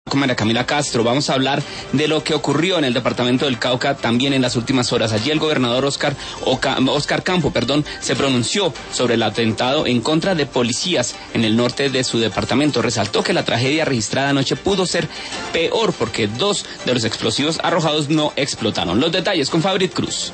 Con María Camila Castro, vamos a hablar de lo que ocurrió en el departamento del Cauca también en las últimas horas. Allí el gobernador Oscar Campo, se pronunció sobre el atentado en contra de policías en el norte de su departamento. Resaltó que la tragedia registrada anoche pudo ser peor porque 2 de los explosivos arrojados no explotaron. Los detalles con Fabrit Cruz.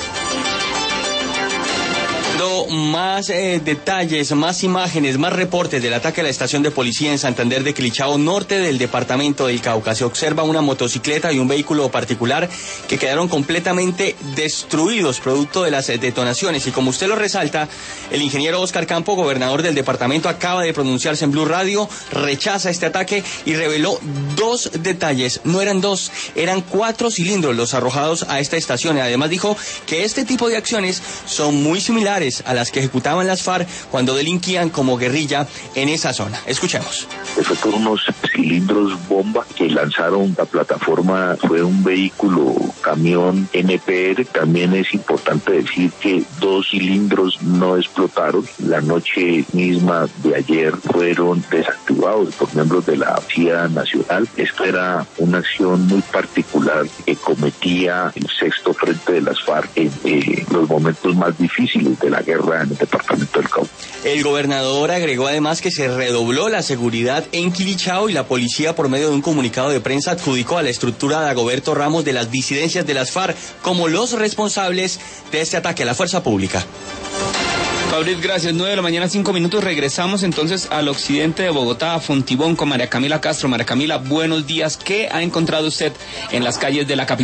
Más detalles, más imágenes, más reportes del ataque a la estación de policía en Santander de Quilichao, norte del departamento del Cauca. Se observa una motocicleta y un vehículo particular que quedaron completamente destruidos producto de las detonaciones. Y como usted lo resalta, el ingeniero Oscar Campo, gobernador del departamento, acaba de pronunciarse en Blue Radio, rechaza este ataque y reveló 2 detalles. No eran 2, eran 4 cilindros los arrojados a esta estación. Y además dijo que este tipo de acciones son muy similares a las que ejecutaban las FARC cuando delinquían como guerrilla en esa zona. Escuchemos. Fueron unos cilindros bomba que lanzaron la plataforma, fue un vehículo camión NPR. También es importante decir que 2 cilindros no explotaron. La noche misma de ayer fueron desactivados por miembros de la Policía Nacional. Esto era una acción muy particular que cometía el 6º Frente de las FARC en los momentos más difíciles de la guerra en el departamento del Cauca. El gobernador agregó además que se redobló la seguridad en Quilichao y la policía, por medio de un comunicado de prensa, adjudicó a la estructura de Dagoberto Ramos de las disidencias de las FARC como los responsables de este ataque a la fuerza pública. Fabrit, gracias. 9:05 a.m. Regresamos entonces al occidente de Bogotá, a Fontibón, con María Camila Castro. María Camila, buenos días. ¿Qué ha encontrado usted en las calles de la capital?